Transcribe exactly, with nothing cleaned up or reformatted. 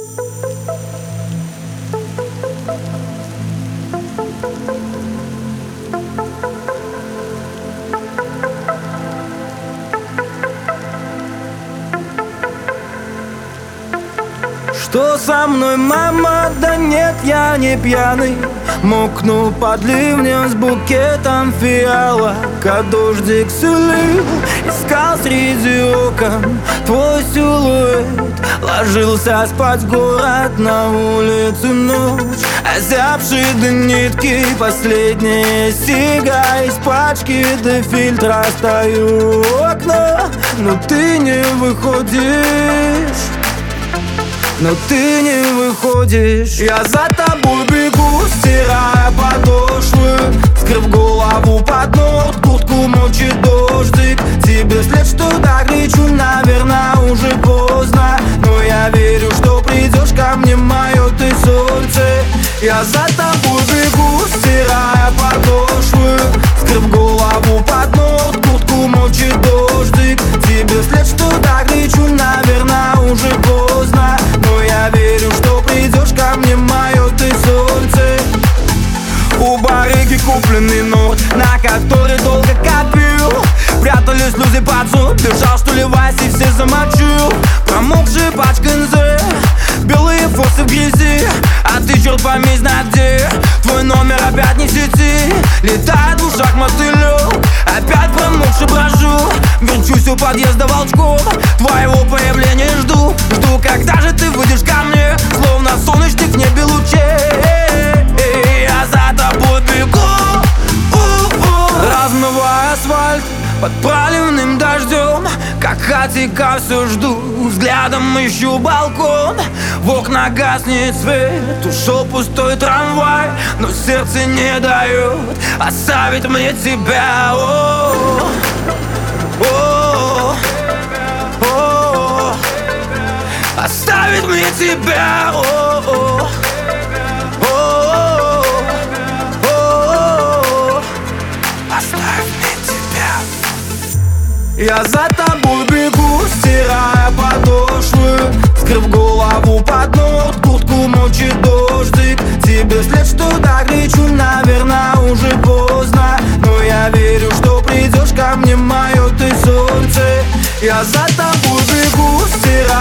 Что со мной, мама? Да нет, я не пьяный. Мокну под ливнем с букетом фиалок, а дождик сулил. Искал среди окон твой силуэт. Ложился спать в город, на улице ночь. Озябшие до нитки последняя сига. Из пачки до фильтра стою у окна, но ты не выходишь. Но ты не выходишь. Я за тобой бегу, стирая подошвы, скрыв голову под ног, куртку мочит дождик. Тебе след, что так кричу, наверное, уже поздно. Но я верю, что придешь ко мне, мое ты солнце. Я за тобой бегу, стирая подошвы, скрыв голову под ног, куртку мочит дождик. Тебе след, что так кричу, наверное, уже поздно. Но я верю, что придешь ко мне, мое ты солнце. У барыги купленный нот, на который долго копил. Прятали слезы под зуб, бежал, что ли, Вась, и все замочил. Промокшие пачка эн зэ, белые фосы в грязи. А ты, черт пойми, знать где. Твой номер опять не в сети. Летает в ушах мотылек, опять промокший брожу. Верчусь у подъезда волчком, твоего появления жду. Жду, когда же ты выйдешь ко мне, словно солнечных в небе лучей. Я за тобой бегу, размывая асфальт под проливным дождем. Как хатика все жду, взглядом ищу балкон. В окна гаснет свет, ушел пустой трамвай, но сердце не дает оставить мне тебя. О, о, о, оставить мне тебя. О, о, о, о, оставь мне тебя. Я за тобой бегу, стирая подошвы, скрыв голову под ног, куртку мочит дождик. Тебе след, что так кричу, наверное, уже поздно. Но я верю, что придешь ко мне, мое ты солнце. Я за тобой бегу, стирая